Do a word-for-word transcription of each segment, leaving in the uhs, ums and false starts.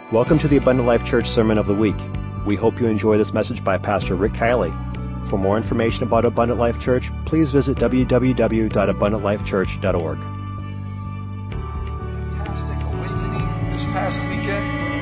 Welcome to the Abundant Life Church Sermon of the Week. We hope you enjoy this message by Pastor Rick Kiley. For more information about Abundant Life Church, please visit w w w dot abundant life church dot org. Fantastic awakening this past weekend.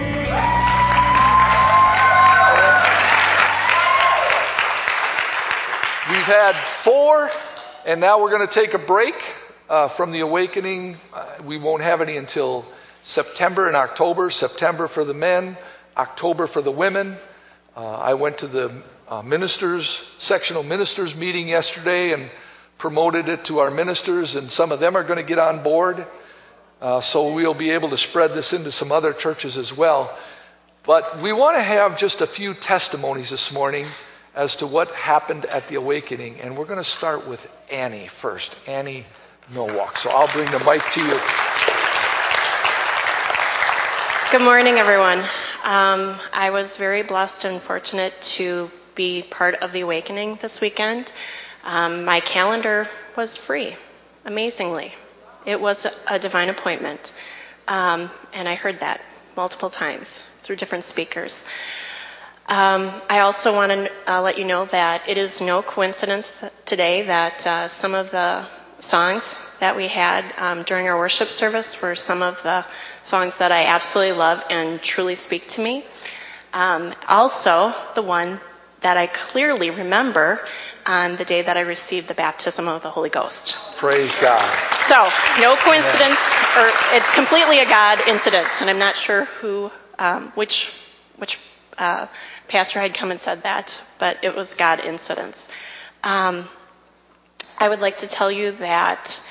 We've had four, and now we're going to take a break uh, from the awakening. Uh, we won't have any until September and October. September for the men, October for the women. Uh, I went to the uh, ministers, sectional ministers meeting yesterday and promoted it to our ministers, and some of them are going to get on board. Uh, so we'll be able to spread this into some other churches as well. But we want to have just a few testimonies this morning as to what happened at the awakening. And we're going to start with Annie first, Annie Nowak. So I'll bring the mic to you. Good morning, everyone. Um, I was very blessed and fortunate to be part of the awakening this weekend. Um, my calendar was free, amazingly. It was a, a divine appointment, um, and I heard that multiple times through different speakers. Um, I also want to uh, let you know that it is no coincidence today that uh, some of the songs that we had um, during our worship service were some of the songs that I absolutely love and truly speak to me. Um, also, the one that I clearly remember on the day that I received the baptism of the Holy Ghost. Praise God. So, no coincidence, or it's completely a God incident, and I'm not sure who, um, which, which uh, pastor had come and said that, but it was God incidents. Um, I would like to tell you that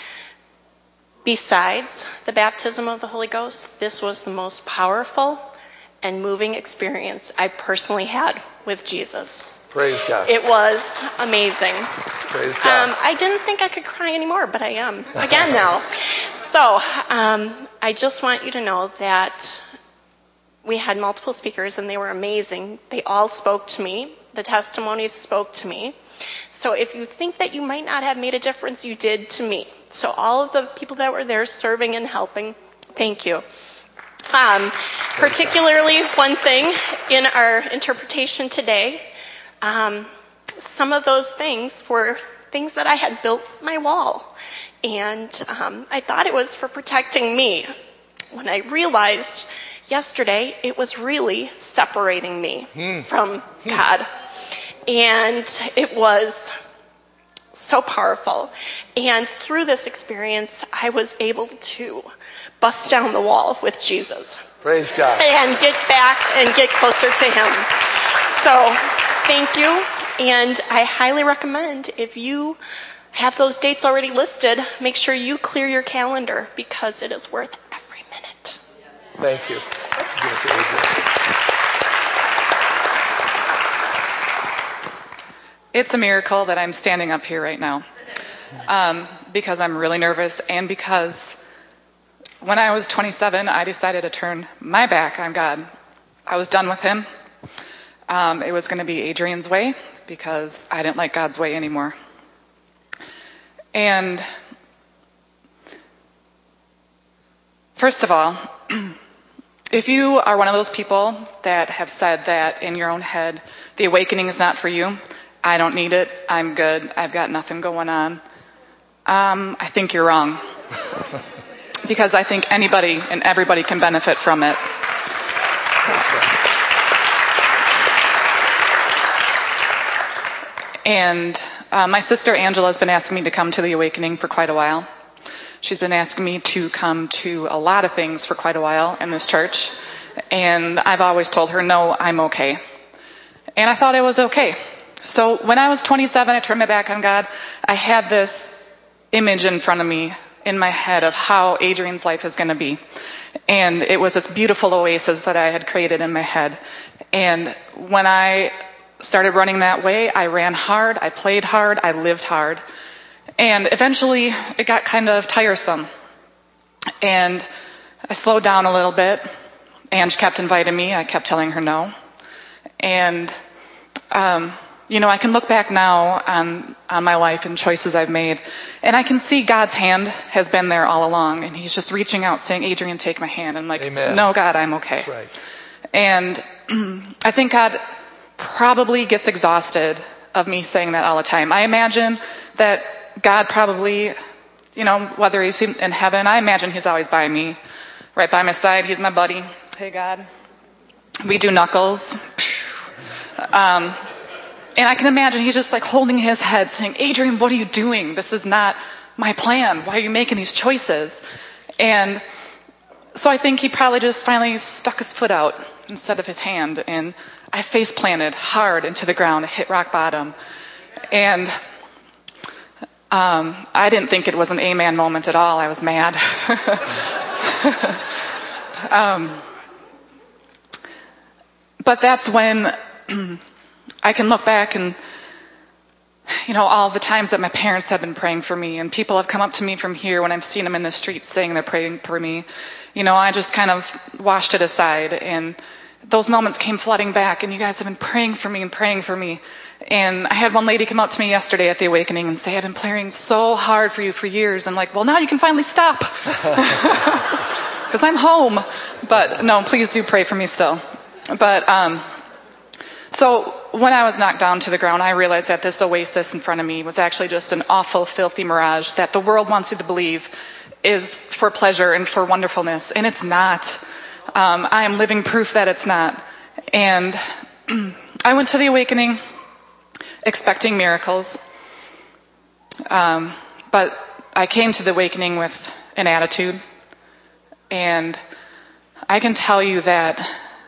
besides the baptism of the Holy Ghost, this was the most powerful and moving experience I personally had with Jesus. Praise God. It was amazing. Praise God. Um, I didn't think I could cry anymore, but I am again now. So um, I just want you to know that we had multiple speakers and they were amazing. They all spoke to me. The testimonies spoke to me. So if you think that you might not have made a difference, you did to me. So all of the people that were there serving and helping, thank you. Um, particularly one thing in our interpretation today, um, some of those things were things that I had built my wall. And um, I thought it was for protecting me. When I realized yesterday it was really separating me mm. from God. And it was so powerful. And through this experience, I was able to bust down the wall with Jesus. Praise God. And get back and get closer to Him. So, thank you. And I highly recommend, if you have those dates already listed, make sure you clear your calendar because it is worth every minute. Thank you. Let's give it to Adrian. It's a miracle that I'm standing up here right now um, because I'm really nervous and because when I was twenty-seven, I decided to turn my back on God. I was done with Him. Um, it was going to be Adrian's way because I didn't like God's way anymore. And first of all, if you are one of those people that have said that in your own head, the awakening is not for you, I don't need it, I'm good, I've got nothing going on, um, I think you're wrong. Because I think anybody and everybody can benefit from it. And uh, my sister Angela has been asking me to come to the awakening for quite a while. She's been asking me to come to a lot of things for quite a while in this church. And I've always told her, no, I'm okay. And I thought I was okay. So when I was twenty-seven, I turned my back on God. I had this image in front of me, in my head, of how Adrian's life is going to be. And it was this beautiful oasis that I had created in my head. And when I started running that way, I ran hard, I played hard, I lived hard. And eventually, it got kind of tiresome. And I slowed down a little bit. Ange kept inviting me. I kept telling her no. And um, you know, I can look back now on, on my life and choices I've made, and I can see God's hand has been there all along, and He's just reaching out saying, Adrian, take my hand. And I'm like, Amen. No, God, I'm okay. That's right. And I think God probably gets exhausted of me saying that all the time. I imagine that God probably, you know, whether he's in heaven, I imagine he's always by me, right by my side. He's my buddy. Hey, God. We do knuckles. Um, and I can imagine he's just like holding his head saying, Adrian, what are you doing? This is not my plan. Why are you making these choices? And so I think he probably just finally stuck his foot out instead of his hand. And I face planted hard into the ground, hit rock bottom. And um, I didn't think it was an amen moment at all. I was mad. um, but that's when I can look back and, you know, all the times that my parents have been praying for me, and people have come up to me from here when I've seen them in the streets saying they're praying for me. You know, I just kind of washed it aside, and those moments came flooding back, and you guys have been praying for me and praying for me. And I had one lady come up to me yesterday at the Awakening and say, I've been praying so hard for you for years. I'm like, well, now you can finally stop. Because I'm home. But no, please do pray for me still. But um, so when I was knocked down to the ground, I realized that this oasis in front of me was actually just an awful, filthy mirage that the world wants you to believe is for pleasure and for wonderfulness. And it's not. Um, I am living proof that it's not. And I went to the Awakening expecting miracles. Um, but I came to the Awakening with an attitude. And I can tell you that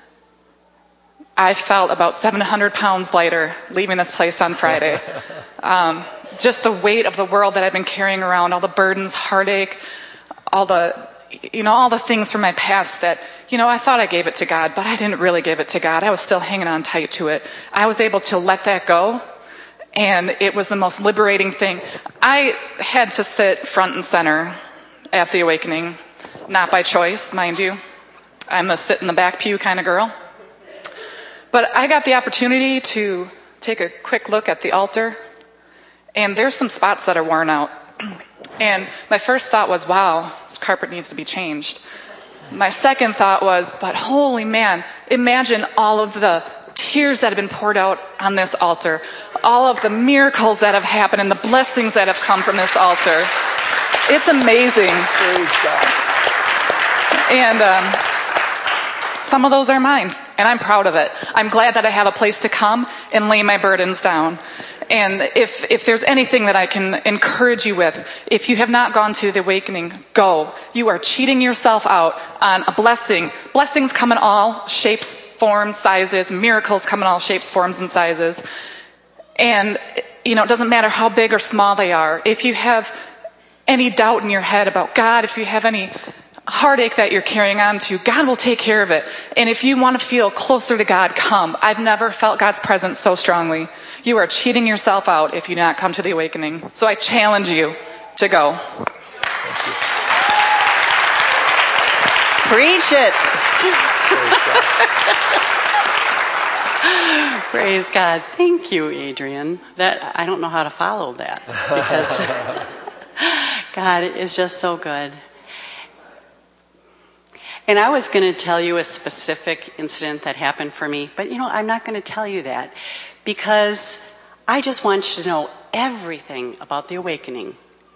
I felt about seven hundred pounds lighter leaving this place on Friday. Um, just the weight of the world that I've been carrying around, all the burdens, heartache, all the, you know, all the things from my past that, you know, I thought I gave it to God, but I didn't really give it to God. I was still hanging on tight to it. I was able to let that go, and it was the most liberating thing. I had to sit front and center at the Awakening, not by choice, mind you. I'm a sit in the back pew kind of girl. But I got the opportunity to take a quick look at the altar, and there's some spots that are worn out. And my first thought was, wow, this carpet needs to be changed. My second thought was, but holy man, imagine all of the tears that have been poured out on this altar, all of the miracles that have happened and the blessings that have come from this altar. It's amazing. Praise God. And um, some of those are mine, and I'm proud of it. I'm glad that I have a place to come and lay my burdens down. And if if there's anything that I can encourage you with, if you have not gone to the Awakening, go. You are cheating yourself out on a blessing. Blessings come in all shapes, forms, sizes. Miracles come in all shapes, forms, and sizes. And, you know, it doesn't matter how big or small they are. If you have any doubt in your head about God, if you have any heartache that you're carrying on to, God will take care of it. And if you want to feel closer to God, come. I've never felt God's presence so strongly. You are cheating yourself out if you do not come to the Awakening. So I challenge you to go. Preach it. Praise God. Thank you, Adrian. That I don't know how to follow that, because God is just so good. And I was going to tell you a specific incident that happened for me, but you know, I'm not going to tell you that, because I just want you to know everything about the Awakening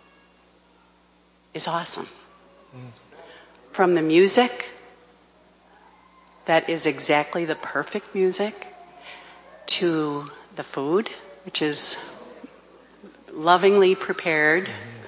is awesome. From the music, that is exactly the perfect music, to the food, which is lovingly prepared,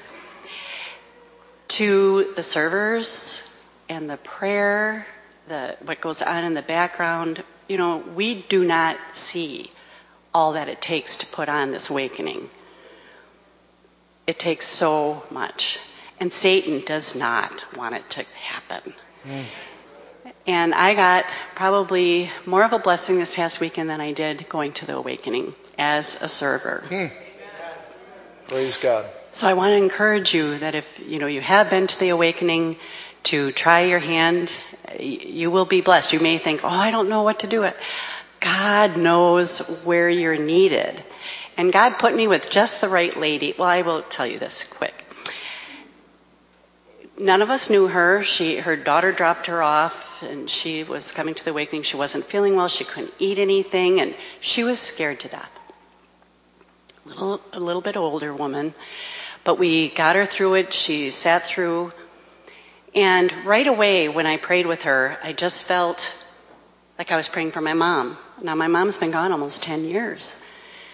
to the servers and the prayer, the what goes on in the background. You know, we do not see all that it takes to put on this Awakening. It takes so much. And Satan does not want it to happen. Mm. And I got probably more of a blessing this past weekend than I did going to the Awakening as a server. Mm. Praise God. So I want to encourage you that if you know you have been to the Awakening, to try your hand. You will be blessed. You may think, oh, I don't know what to do. It. God knows where you're needed. And God put me with just the right lady. Well, I will tell you this quick. None of us knew her. She, her daughter dropped her off and she was coming to the awakening. She wasn't feeling well. She couldn't eat anything, and she was scared to death. A little, a little bit older woman, but we got her through it. She sat through, and right away when I prayed with her, I just felt like I was praying for my mom. Now, my mom's been gone almost ten years.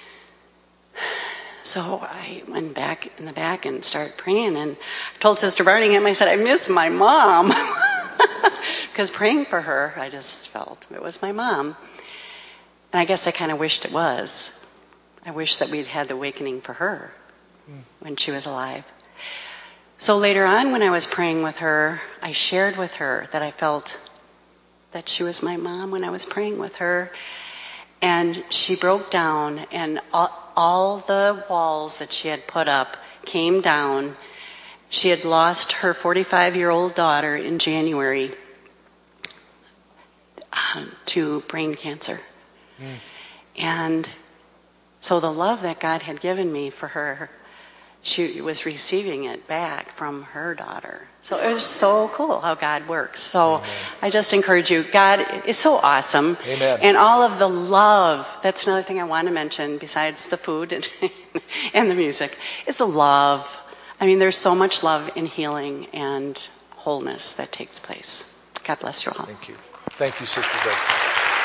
So I went back in the back and started praying, and I told Sister Barningham, I said, I miss my mom. Because praying for her, I just felt it was my mom. And I guess I kind of wished it was. I wish that we'd had the awakening for her when she was alive. So later on when I was praying with her, I shared with her that I felt that she was my mom when I was praying with her. And she broke down, and all, all the walls that she had put up came down. She had lost her forty-five-year-old daughter in January uh, to brain cancer. Mm. And so the love that God had given me for her, she was receiving it back from her daughter. So it was so cool how God works. So Amen. I just encourage you, God is so awesome. Amen. And all of the love, that's another thing I want to mention besides the food and, and the music, is the love. I mean, there's so much love in healing and wholeness that takes place. God bless you all. Thank you. Thank you, Sister Betsy.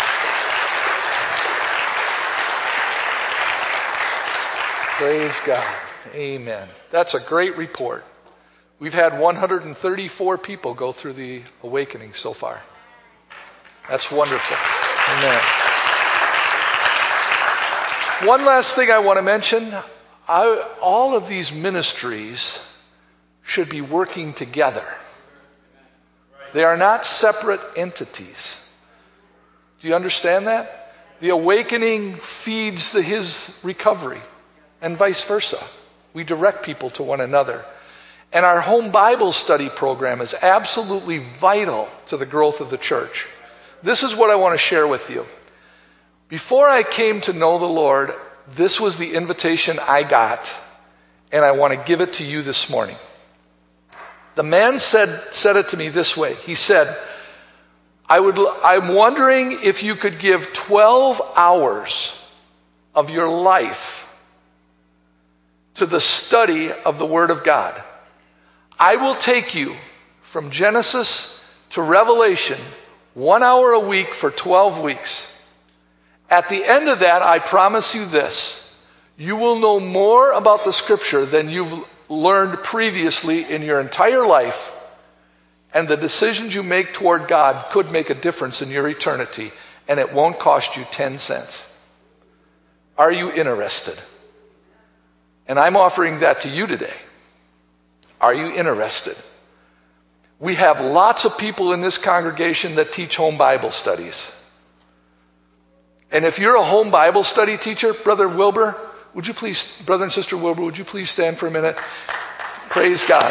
Praise God. Amen. That's a great report. We've had one hundred thirty-four people go through the awakening so far. That's wonderful. Amen. One last thing I want to mention. I, all of these ministries should be working together. They are not separate entities. Do you understand that? The awakening feeds the, his recovery, and vice versa. We direct people to one another. And our home Bible study program is absolutely vital to the growth of the church. This is what I want to share with you. Before I came to know the Lord, this was the invitation I got, and I want to give it to you this morning. The man said, said it to me this way. He said, I would, I'm wondering if you could give twelve hours of your life to the study of the Word of God. I will take you from Genesis to Revelation, one hour a week for twelve weeks. At the end of that, I promise you this, you will know more about the Scripture than you've learned previously in your entire life, and the decisions you make toward God could make a difference in your eternity, and it won't cost you ten cents. Are you interested? And I'm offering that to you today. Are you interested? We have lots of people in this congregation that teach home Bible studies. And if you're a home Bible study teacher, Brother Wilbur, would you please, Brother and Sister Wilbur, would you please stand for a minute? Praise God.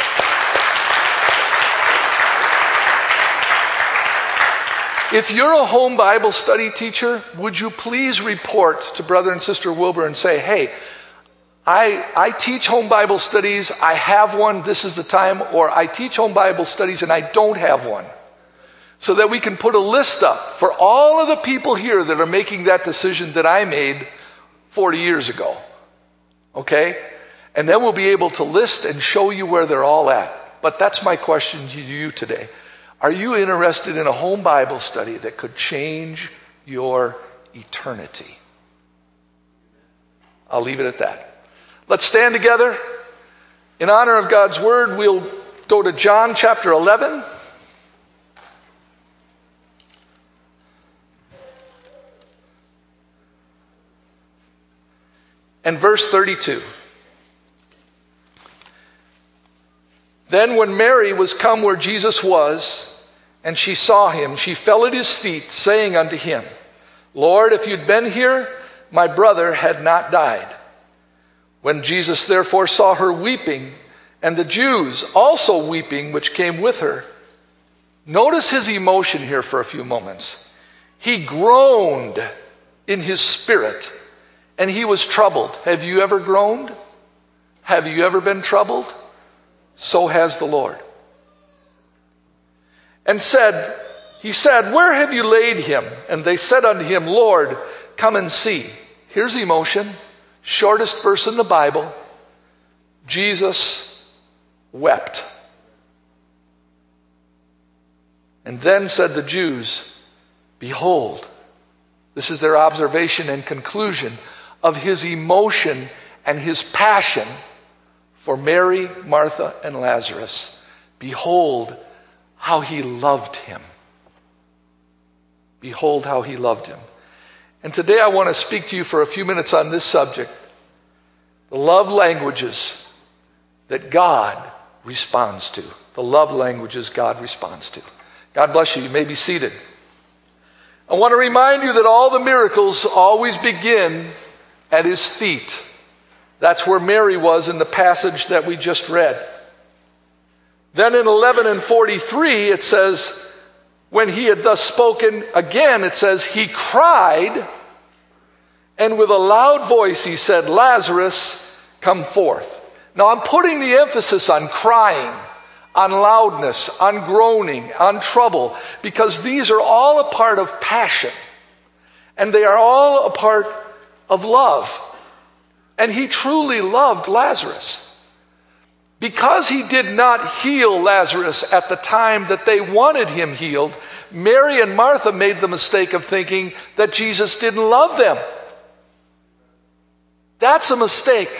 If you're a home Bible study teacher, would you please report to Brother and Sister Wilbur and say, hey, I, I teach home Bible studies, I have one, this is the time, or I teach home Bible studies and I don't have one. So that we can put a list up for all of the people here that are making that decision that I made forty years ago. Okay? And then we'll be able to list and show you where they're all at. But that's my question to you today. Are you interested in a home Bible study that could change your eternity? I'll leave it at that. Let's stand together. In honor of God's word, we'll go to John chapter eleven. And verse thirty-two. Then when Mary was come where Jesus was, and she saw him, she fell at his feet, saying unto him, Lord, if you'd been here, my brother had not died. When Jesus therefore saw her weeping, and the Jews also weeping, which came with her, notice his emotion here for a few moments. He groaned in his spirit, and he was troubled. Have you ever groaned? Have you ever been troubled? So has the Lord. And said, he said, "Where have you laid him?" And they said unto him, "Lord, come and see." Here's emotion. Shortest verse in the Bible. Jesus wept. And then said the Jews, "Behold," this is their observation and conclusion of his emotion and his passion for Mary, Martha, and Lazarus. "Behold how he loved him." Behold how he loved him. And today I want to speak to you for a few minutes on this subject. The love languages that God responds to. The love languages God responds to. God bless you. You may be seated. I want to remind you that all the miracles always begin at his feet. That's where Mary was in the passage that we just read. Then in eleven and forty-three it says, when he had thus spoken, again it says, he cried, and with a loud voice he said, "Lazarus, come forth." Now I'm putting the emphasis on crying, on loudness, on groaning, on trouble, because these are all a part of passion, and they are all a part of love. And he truly loved Lazarus. Because he did not heal Lazarus at the time that they wanted him healed, Mary and Martha made the mistake of thinking that Jesus didn't love them. That's a mistake.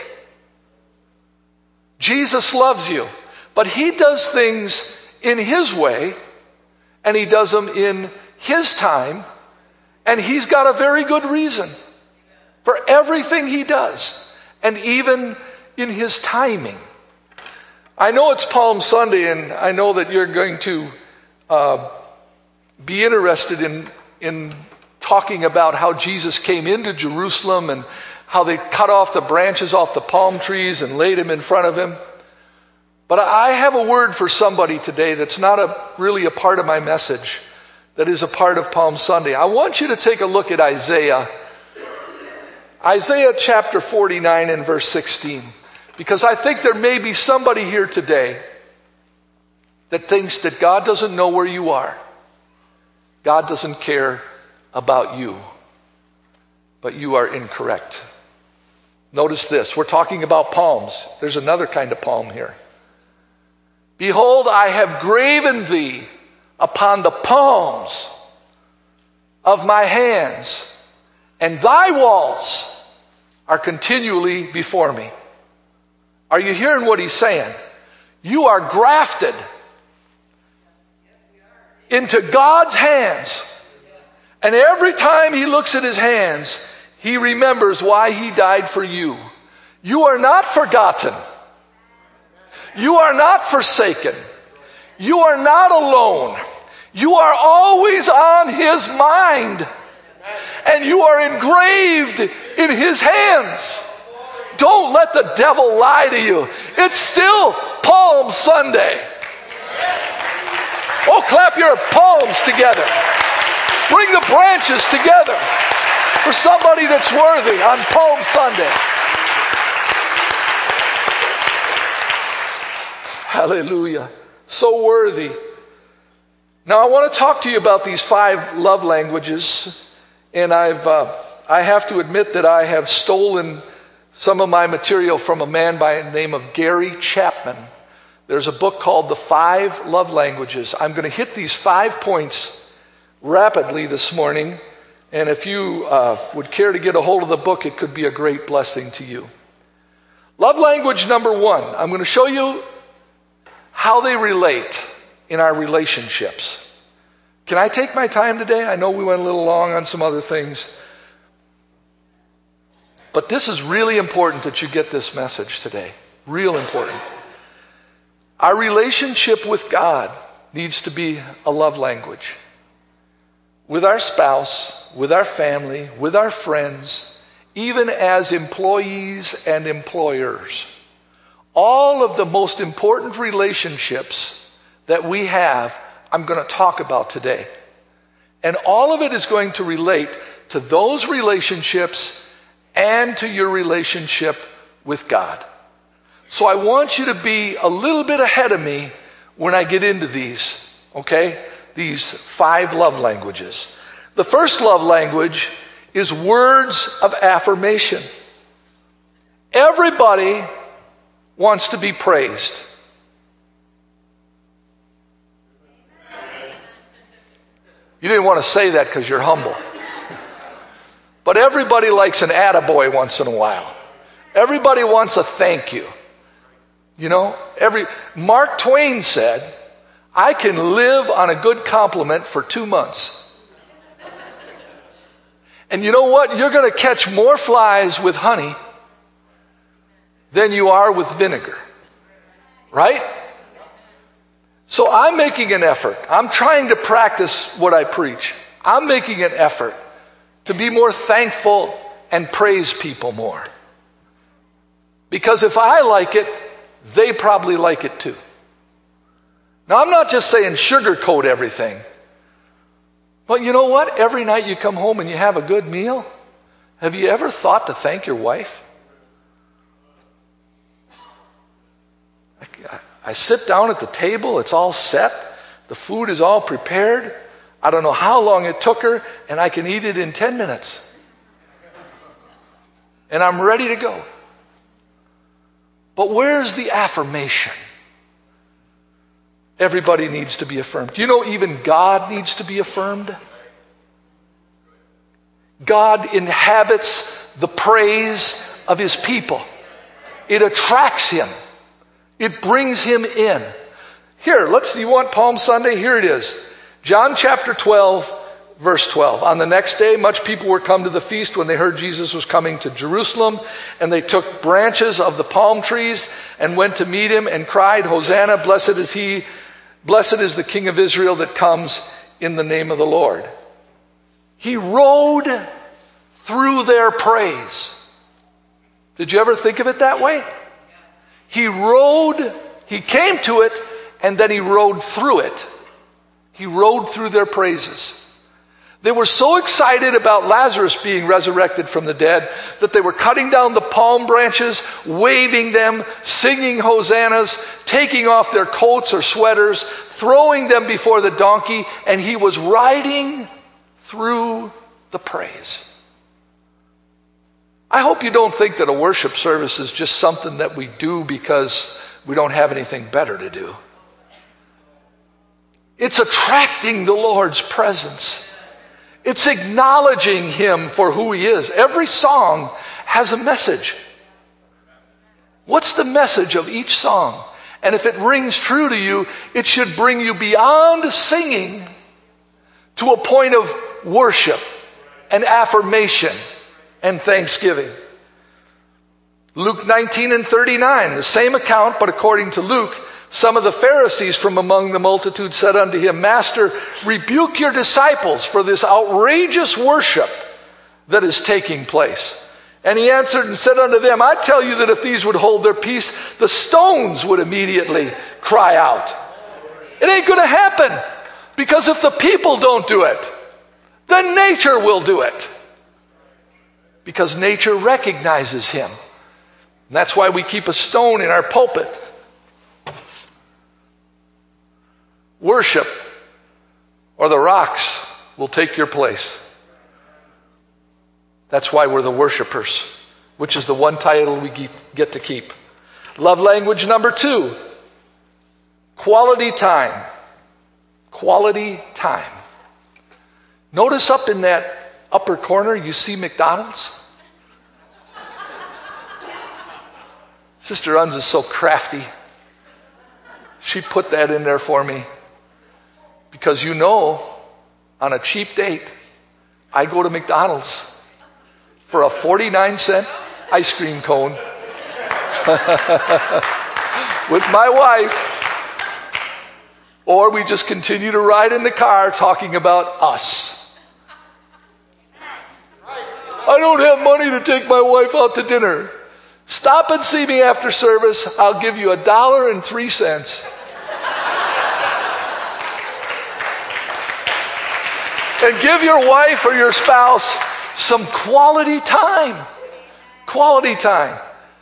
Jesus loves you, but he does things in his way, and he does them in his time, and he's got a very good reason for everything he does, and even in his timing. I know it's Palm Sunday, and I know that you're going to uh, be interested in, in talking about how Jesus came into Jerusalem and how they cut off the branches off the palm trees and laid him in front of him. But I have a word for somebody today that's not a, really a part of my message, that is a part of Palm Sunday. I want you to take a look at Isaiah. Isaiah chapter forty-nine and verse sixteen. Because I think there may be somebody here today that thinks that God doesn't know where you are. God doesn't care about you. But you are incorrect. Notice this. We're talking about palms. There's another kind of palm here. "Behold, I have graven thee upon the palms of my hands, and thy walls are continually before me." Are you hearing what he's saying? You are grafted into God's hands. And every time he looks at his hands, he remembers why he died for you. You are not forgotten. You are not forsaken. You are not alone. You are always on his mind. And you are engraved in his hands. Don't let the devil lie to you. It's still Palm Sunday. Oh, clap your palms together. Bring the branches together for somebody that's worthy on Palm Sunday. Hallelujah. So worthy. Now I want to talk to you about these five love languages. And I've, uh, I have to admit that I have stolen some of my material from a man by the name of Gary Chapman. There's a book called The Five Love Languages. I'm going to hit these five points rapidly this morning. And if you uh, would care to get a hold of the book, it could be a great blessing to you. Love language number one. I'm going to show you how they relate in our relationships. Can I take my time today? I know we went a little long on some other things. But this is really important that you get this message today. Real important. Our relationship with God needs to be a love language. With our spouse, with our family, with our friends, even as employees and employers. All of the most important relationships that we have, I'm going to talk about today. And all of it is going to relate to those relationships and to your relationship with God. So I want you to be a little bit ahead of me when I get into these, okay? these five love languages. The first love language is words of affirmation. Everybody wants to be praised. You didn't want to say that because you're humble. But everybody likes an attaboy once in a while. Everybody wants a thank you. You know, every Mark Twain said, I can live on a good compliment for two months. And you know what? You're going to catch more flies with honey than you are with vinegar. Right? So I'm making an effort. I'm trying to practice what I preach. I'm making an effort to be more thankful and praise people more. Because if I like it, they probably like it too. Now, I'm not just saying sugarcoat everything. But you know what? Every night you come home and you have a good meal, have you ever thought to thank your wife? I, I sit down at the table, it's all set, the food is all prepared. I don't know how long it took her, and I can eat it in ten minutes. And I'm ready to go. But where's the affirmation? Everybody needs to be affirmed. Do you know even God needs to be affirmed? God inhabits the praise of his people. It attracts him. It brings him in. Here, let's, you want Palm Sunday? Here it is. John chapter twelve, verse twelve. On the next day, much people were come to the feast when they heard Jesus was coming to Jerusalem, and they took branches of the palm trees and went to meet him and cried, Hosanna, blessed is he, blessed is the King of Israel that comes in the name of the Lord. He rode through their praise. Did you ever think of it that way? He rode, he came to it, and then he rode through it. He rode through their praises. They were so excited about Lazarus being resurrected from the dead that they were cutting down the palm branches, waving them, singing hosannas, taking off their coats or sweaters, throwing them before the donkey, and he was riding through the praise. I hope you don't think that a worship service is just something that we do because we don't have anything better to do. It's attracting the Lord's presence. It's acknowledging him for who he is. Every song has a message. What's the message of each song? And if it rings true to you, it should bring you beyond singing to a point of worship and affirmation and thanksgiving. Luke nineteen and thirty-nine, the same account, but according to Luke, some of the Pharisees from among the multitude said unto him, Master, rebuke your disciples for this outrageous worship that is taking place. And he answered and said unto them, I tell you that if these would hold their peace, the stones would immediately cry out. It ain't going to happen, because if the people don't do it, then nature will do it. Because nature recognizes him. And that's why we keep a stone in our pulpit. Worship, or the rocks will take your place. That's why we're the worshipers, which is the one title we get to keep. Love language number two, quality time. Quality time. Notice up in that upper corner, you see McDonald's? Sister Unz is so crafty. She put that in there for me. Because you know, on a cheap date, I go to McDonald's for a forty-nine cent ice cream cone with my wife. Or we just continue to ride in the car talking about us. I don't have money to take my wife out to dinner. Stop and see me after service. I'll give you a dollar and three cents. And give your wife or your spouse some quality time. Quality time.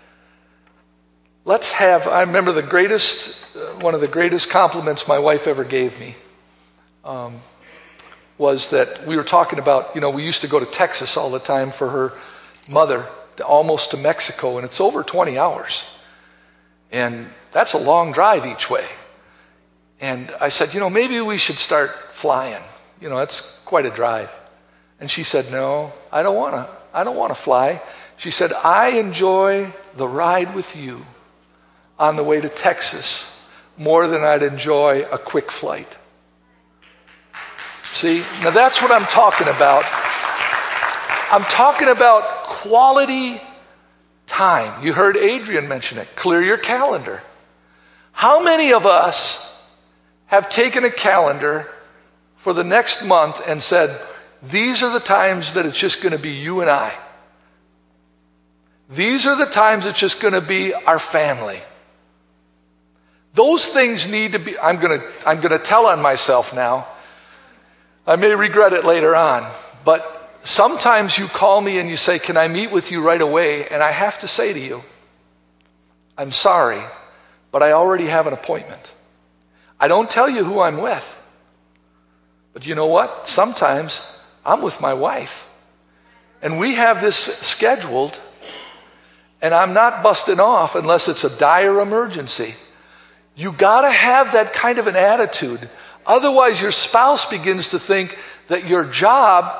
Let's have, I remember the greatest, uh, one of the greatest compliments my wife ever gave me um, was that we were talking about, you know, we used to go to Texas all the time for her mother, to, almost to Mexico, and it's over twenty hours. And that's a long drive each way. And I said, you know, maybe we should start flying. You know, that's quite a drive. And she said, no, I don't want to. I don't want to fly. She said, I enjoy the ride with you on the way to Texas more than I'd enjoy a quick flight. See, now that's what I'm talking about. I'm talking about quality time. You heard Adrian mention it. Clear your calendar. How many of us have taken a calendar for the next month and said, these are the times that it's just going to be you and I. These are the times it's just going to be our family. Those things need to be, I'm going to, I'm going to tell on myself now. I may regret it later on, but sometimes you call me and you say, can I meet with you right away? And I have to say to you, I'm sorry, but I already have an appointment. I don't tell you who I'm with. But you know what? Sometimes I'm with my wife. And we have this scheduled, and I'm not busting off unless it's a dire emergency. You got to have that kind of an attitude. Otherwise, your spouse begins to think that your job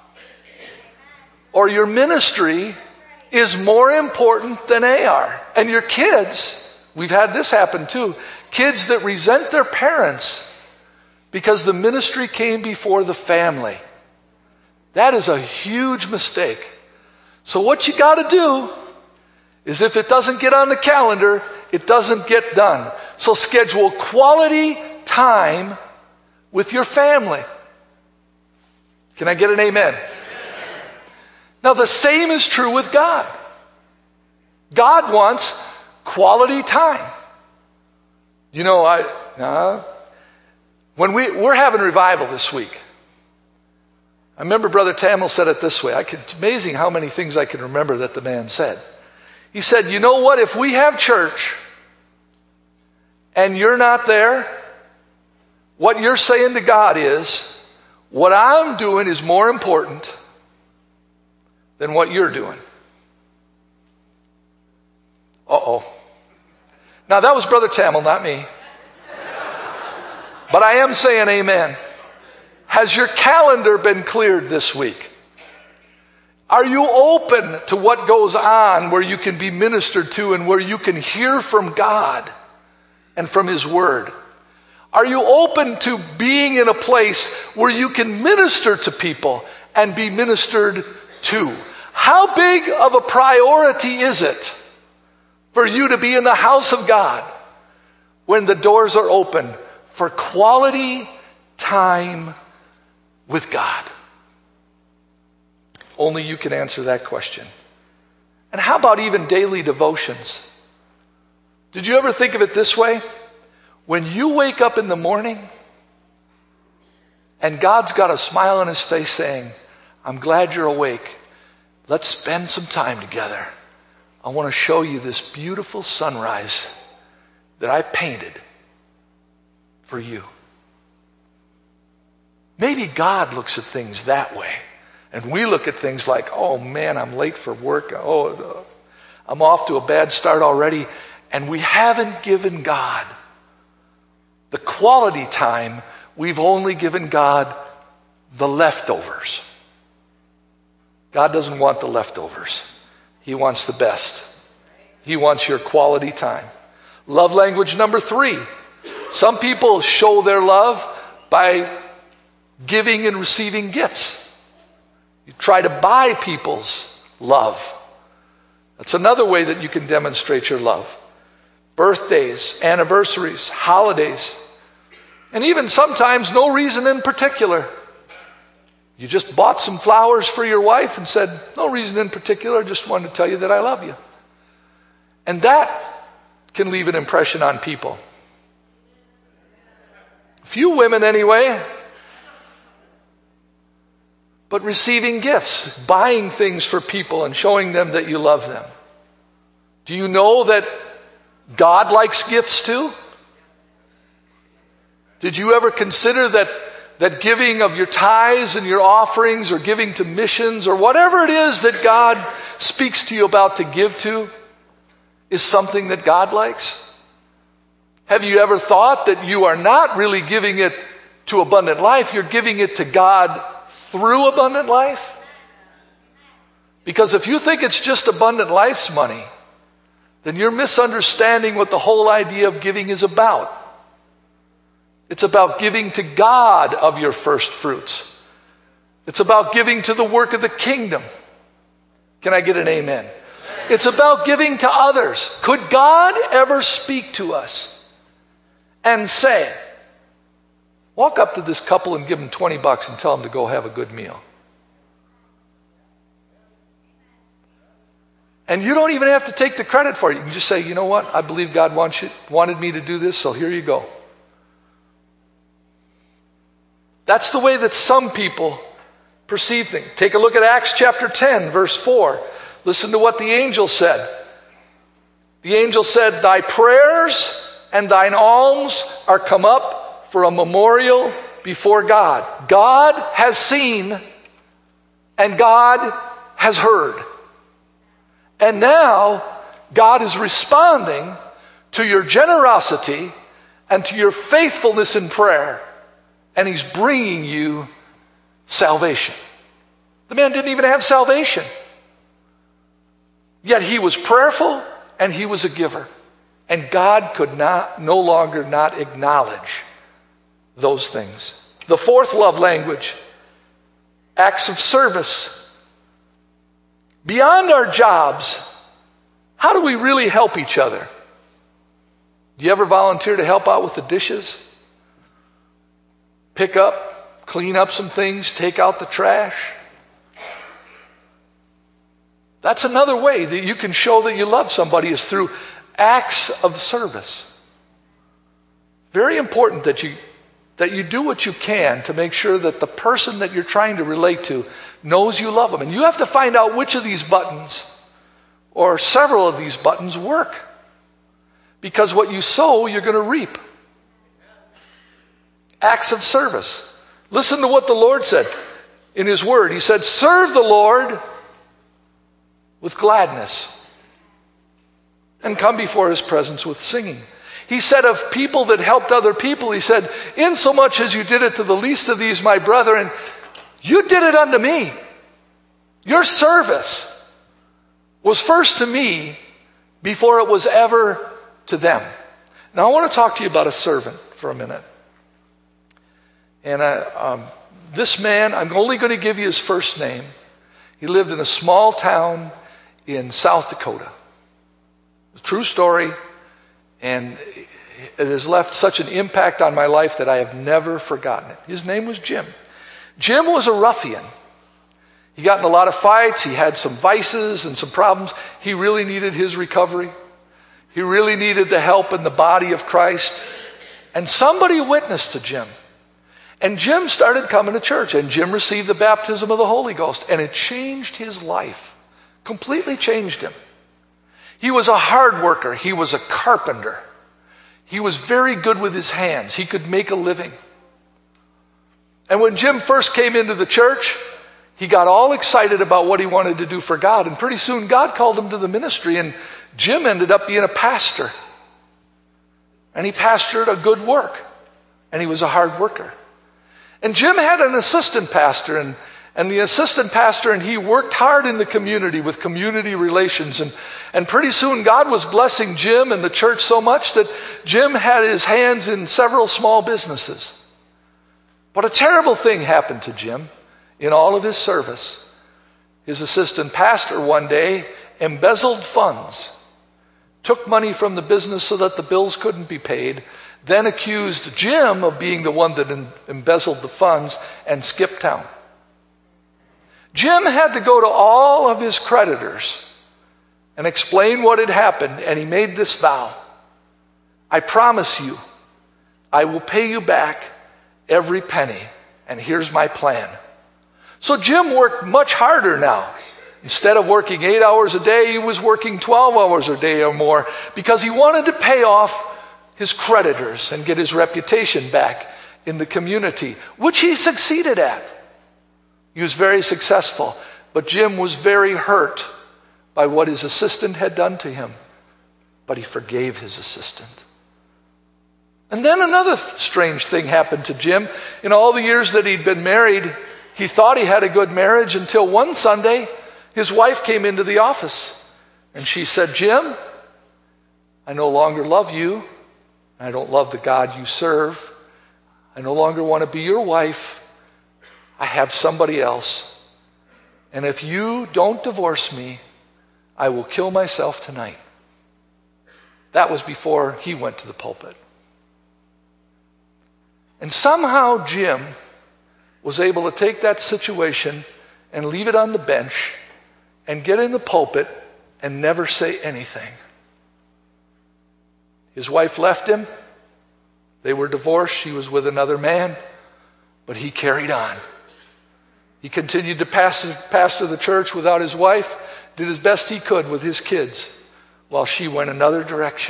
or your ministry is more important than they are. And your kids, we've had this happen too, kids that resent their parents because the ministry came before the family. That is a huge mistake. So what you got to do is, if it doesn't get on the calendar, it doesn't get done. So schedule quality time with your family. Can I get an amen? Amen. Now the same is true with God. God wants quality time. You know, I uh, when we we're having revival this week. I remember Brother Tamil said it this way. I can, it's amazing how many things I can remember that the man said. He said, you know what? If we have church and you're not there, what you're saying to God is, what I'm doing is more important than what you're doing. Uh-oh. Now that was Brother Tamil, not me. But I am saying amen. Has your calendar been cleared this week? Are you open to what goes on where you can be ministered to and where you can hear from God and from His Word? Are you open to being in a place where you can minister to people and be ministered to? How big of a priority is it for you to be in the house of God when the doors are open for quality time with God? Only you can answer that question. And how about even daily devotions? Did you ever think of it this way? When you wake up in the morning and God's got a smile on His face saying, I'm glad you're awake. Let's spend some time together. I want to show you this beautiful sunrise that I painted for you. Maybe God looks at things that way. And we look at things like, oh man, I'm late for work. Oh, I'm off to a bad start already. And we haven't given God the quality time. We've only given God the leftovers. God doesn't want the leftovers. He wants the best. He wants your quality time. Love language number three. Some people show their love by giving and receiving gifts. You try to buy people's love. That's another way that you can demonstrate your love. Birthdays, anniversaries, holidays, and even sometimes no reason in particular. You just bought some flowers for your wife and said, no reason in particular, just wanted to tell you that I love you. And that can leave an impression on people. A few women anyway. But receiving gifts, buying things for people and showing them that you love them. Do you know that God likes gifts too? Did you ever consider that that giving of your tithes and your offerings or giving to missions or whatever it is that God speaks to you about to give to is something that God likes? Have you ever thought that you are not really giving it to Abundant Life, you're giving it to God through Abundant Life? Because if you think it's just Abundant Life's money, then you're misunderstanding what the whole idea of giving is about. It's about giving to God of your first fruits. It's about giving to the work of the kingdom. Can I get an amen? It's about giving to others. Could God ever speak to us and say, walk up to this couple and give them twenty bucks and tell them to go have a good meal? And you don't even have to take the credit for it. You can just say, you know what? I believe God wants you, wanted me to do this, so here you go. That's the way that some people perceive things. Take a look at Acts chapter ten, verse four. Listen to what the angel said. The angel said, thy prayers and thine alms are come up for a memorial before God. God has seen and God has heard. And now God is responding to your generosity and to your faithfulness in prayer. And he's bringing you salvation. The man didn't even have salvation. Yet he was prayerful and he was a giver. And God could not, no longer not acknowledge those things. The fourth love language, acts of service. Beyond our jobs, how do we really help each other? Do you ever volunteer to help out with the dishes? Pick up, clean up some things, take out the trash? That's another way that you can show that you love somebody, is through acts of service. Very important that you that you do what you can to make sure that the person that you're trying to relate to knows you love them. And you have to find out which of these buttons or several of these buttons work. Because what you sow, you're going to reap. Acts of service. Listen to what the Lord said in his word. He said, serve the Lord with gladness and come before his presence with singing. He said of people that helped other people, he said, insomuch as you did it to the least of these, my brethren, you did it unto me. Your service was first to me before it was ever to them. Now I want to talk to you about a servant for a minute. And I, um, this man, I'm only going to give you his first name. He lived in a small town in South Dakota. It's a true story. And it has left such an impact on my life that I have never forgotten it. His name was Jim. Jim was a ruffian. He got in a lot of fights. He had some vices and some problems. He really needed his recovery. He really needed the help in the body of Christ. And somebody witnessed to Jim. And Jim started coming to church. And Jim received the baptism of the Holy Ghost. And it changed his life. Completely changed him. He was a hard worker. He was a carpenter. He was very good with his hands. He could make a living. And when Jim first came into the church, he got all excited about what he wanted to do for God. And pretty soon God called him to the ministry. And Jim ended up being a pastor. And he pastored a good work. And he was a hard worker. And Jim had an assistant pastor. And And the assistant pastor and he worked hard in the community with community relations. And, and pretty soon God was blessing Jim and the church so much that Jim had his hands in several small businesses. But a terrible thing happened to Jim in all of his service. His assistant pastor one day embezzled funds, took money from the business so that the bills couldn't be paid, then accused Jim of being the one that embezzled the funds and skipped town. Jim had to go to all of his creditors and explain what had happened, and he made this vow. I promise you, I will pay you back every penny, and here's my plan. So Jim worked much harder now. Instead of working eight hours a day, he was working twelve hours a day or more because he wanted to pay off his creditors and get his reputation back in the community, which he succeeded at. He was very successful. But Jim was very hurt by what his assistant had done to him. But he forgave his assistant. And then another strange thing happened to Jim. In all the years that he'd been married, he thought he had a good marriage until one Sunday, his wife came into the office. And she said, "Jim, I no longer love you. I don't love the God you serve. I no longer want to be your wife. I have somebody else. And if you don't divorce me, I will kill myself tonight." That was before he went to the pulpit. And somehow Jim was able to take that situation and leave it on the bench and get in the pulpit and never say anything. His wife left him. They were divorced. She was with another man. But he carried on. He continued to pastor, pastor the church without his wife, did as best he could with his kids, while she went another direction.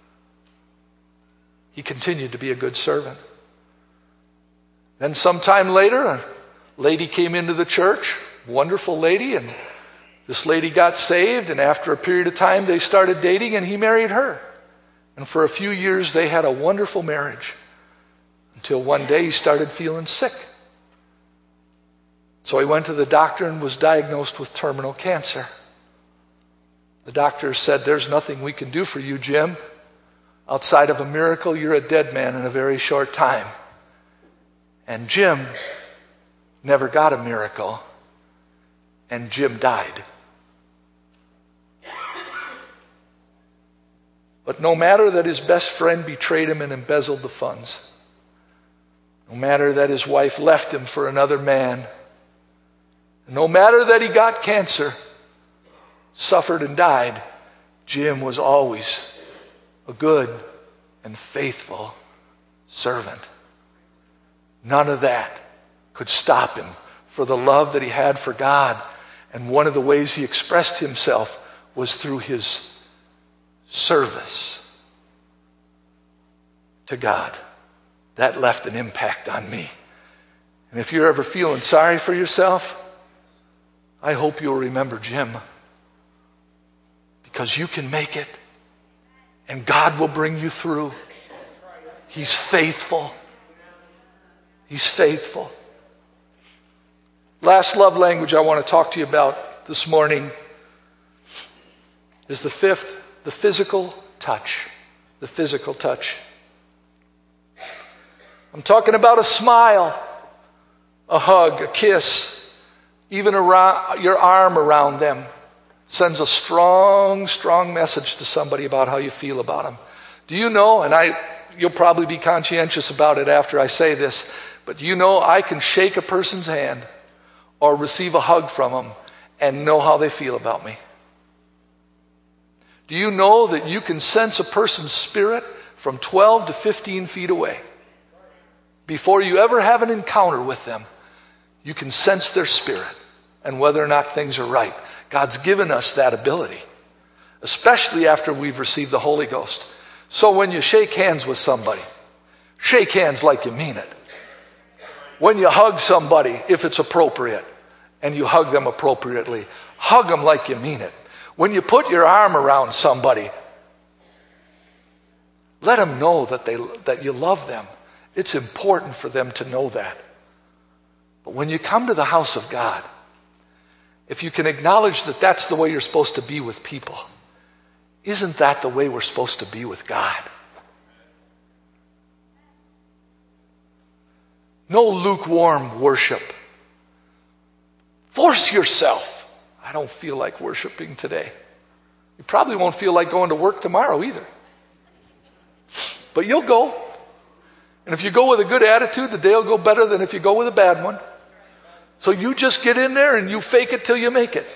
He continued to be a good servant. Then sometime later, a lady came into the church, wonderful lady, and this lady got saved, and after a period of time they started dating, and he married her. And for a few years they had a wonderful marriage, until one day he started feeling sick. So he went to the doctor and was diagnosed with terminal cancer. The doctor said, "There's nothing we can do for you, Jim. Outside of a miracle, you're a dead man in a very short time." And Jim never got a miracle, and Jim died. But no matter that his best friend betrayed him and embezzled the funds, no matter that his wife left him for another man, no matter that he got cancer, suffered and died, Jim was always a good and faithful servant. None of that could stop him for the love that he had for God. And one of the ways he expressed himself was through his service to God. That left an impact on me. And if you're ever feeling sorry for yourself, I hope you'll remember Jim. Because you can make it. And God will bring you through. He's faithful. He's faithful. Last love language I want to talk to you about this morning is the fifth, the physical touch. The physical touch. I'm talking about a smile, a hug, a kiss, even around, your arm around them sends a strong, strong message to somebody about how you feel about them. Do you know, and I, you'll probably be conscientious about it after I say this, but do you know I can shake a person's hand or receive a hug from them and know how they feel about me? Do you know that you can sense a person's spirit from twelve to fifteen feet away? Before you ever have an encounter with them, you can sense their spirit and whether or not things are right. God's given us that ability, especially after we've received the Holy Ghost. So when you shake hands with somebody, shake hands like you mean it. When you hug somebody, if it's appropriate, and you hug them appropriately, hug them like you mean it. When you put your arm around somebody, let them know that they that you love them. It's important for them to know that. But when you come to the house of God, if you can acknowledge that that's the way you're supposed to be with people, isn't that the way we're supposed to be with God? No lukewarm worship. Force yourself. I don't feel like worshiping today. You probably won't feel like going to work tomorrow either. But you'll go. And if you go with a good attitude, the day will go better than if you go with a bad one. So you just get in there and you fake it till you make it.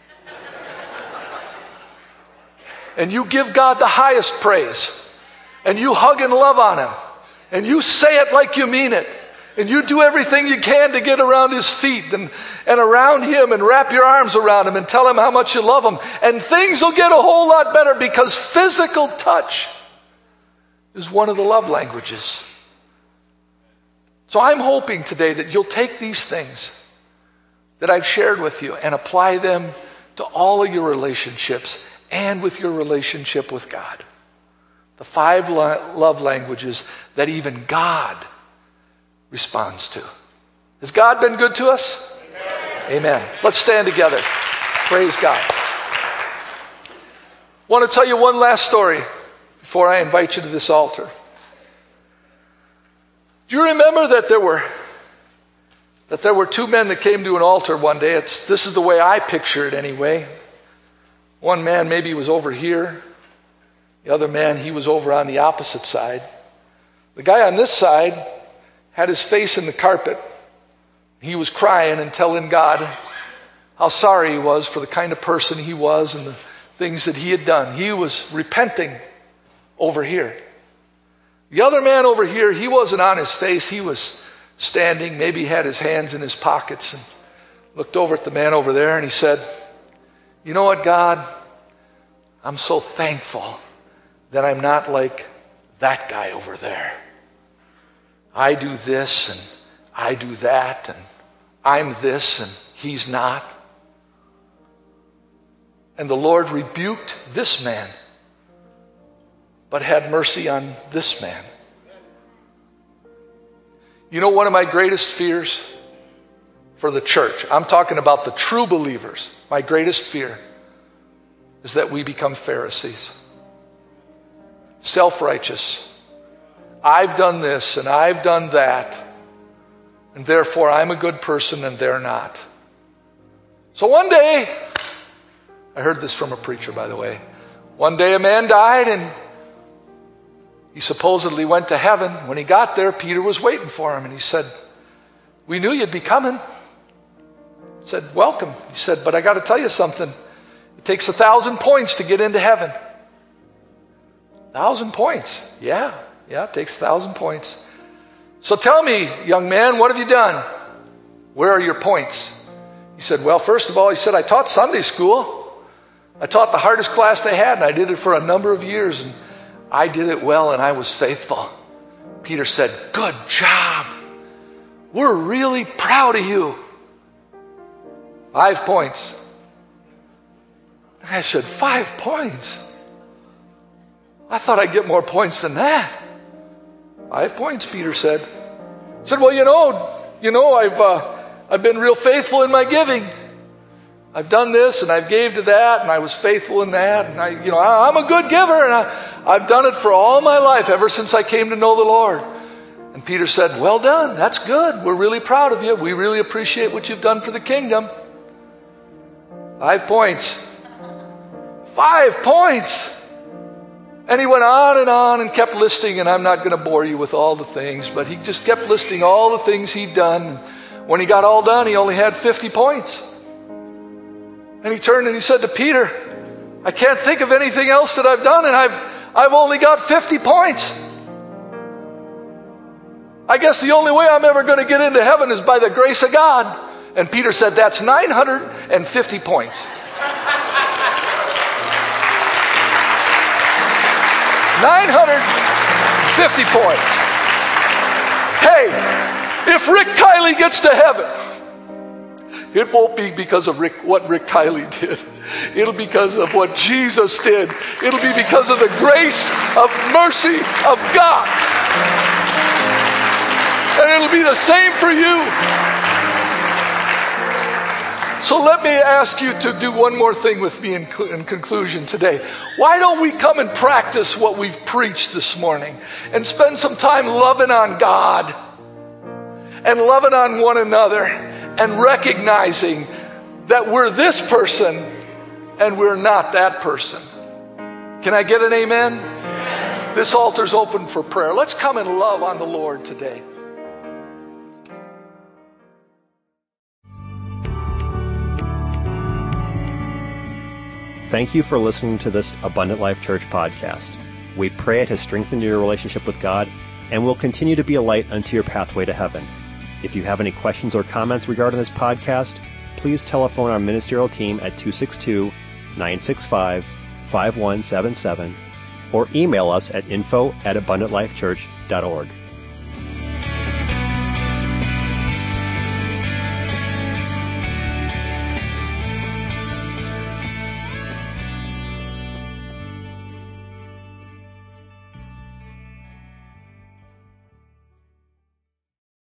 And you give God the highest praise. And you hug and love on him. And you say it like you mean it. And you do everything you can to get around his feet and, and around him and wrap your arms around him and tell him how much you love him. And things will get a whole lot better because physical touch is one of the love languages. So I'm hoping today that you'll take these things that I've shared with you and apply them to all of your relationships and with your relationship with God. The five lo- love languages that even God responds to. Has God been good to us? Amen. Amen. Let's stand together. Praise God. I want to tell you one last story before I invite you to this altar. Do you remember that there were that there were two men that came to an altar one day? It's, this is the way I picture it anyway. One man maybe was over here. The other man, he was over on the opposite side. The guy on this side had his face in the carpet. He was crying and telling God how sorry he was for the kind of person he was and the things that he had done. He was repenting over here. The other man over here, he wasn't on his face. He was standing, maybe had his hands in his pockets, and looked over at the man over there, and he said, "You know what, God? I'm so thankful that I'm not like that guy over there. I do this and I do that, and I'm this and he's not." And the Lord rebuked this man, but had mercy on this man. You know, one of my greatest fears for the church, I'm talking about the true believers, my greatest fear is that we become Pharisees. Self-righteous. I've done this and I've done that, and therefore I'm a good person and they're not. So one day, I heard this from a preacher, by the way. One day a man died and he supposedly went to heaven. When he got there, Peter was waiting for him, and he said, "We knew you'd be coming." He said, "Welcome." He said, "But I got to tell you something. It takes a thousand points to get into heaven." Thousand points. Yeah, yeah, it takes a thousand points. "So tell me, young man, what have you done? Where are your points?" He said, "Well, first of all," he said, "I taught Sunday school. I taught the hardest class they had, and I did it for a number of years, and I did it well, and I was faithful." Peter said, "Good job. We're really proud of you. Five points." I said, "Five points? I thought I'd get more points than that." "Five points," Peter said. He said, "Well, you know, you know, I've uh, I've been real faithful in my giving. I've done this and I've gave to that and I was faithful in that, and I, you know, I, I'm a good giver, and I, I've done it for all my life ever since I came to know the Lord." And Peter said, "Well done. That's good. We're really proud of you. We really appreciate what you've done for the kingdom." Five points. Five points. And he went on and on and kept listing, and I'm not going to bore you with all the things, but he just kept listing all the things he'd done. When he got all done, he only had fifty points. And he turned and he said to Peter, "I can't think of anything else that I've done, and I've I've only got fifty points. I guess the only way I'm ever going to get into heaven is by the grace of God." And Peter said, "That's nine hundred fifty points." nine hundred fifty points. Hey, if Rick Kiley gets to heaven, it won't be because of Rick, what Rick Kiley did. It'll be because of what Jesus did. It'll be because of the grace of mercy of God. And it'll be the same for you. So let me ask you to do one more thing with me in, in conclusion today. Why don't we come and practice what we've preached this morning and spend some time loving on God and loving on one another and recognizing that we're this person and we're not that person. Can I get an amen? Amen. This altar's open for prayer. Let's come and love on the Lord today. Thank you for listening to this Abundant Life Church podcast. We pray it has strengthened your relationship with God and will continue to be a light unto your pathway to heaven. If you have any questions or comments regarding this podcast, please telephone our ministerial team at two six two, nine six five, five one seven seven or email us at info at abundant life church dot org.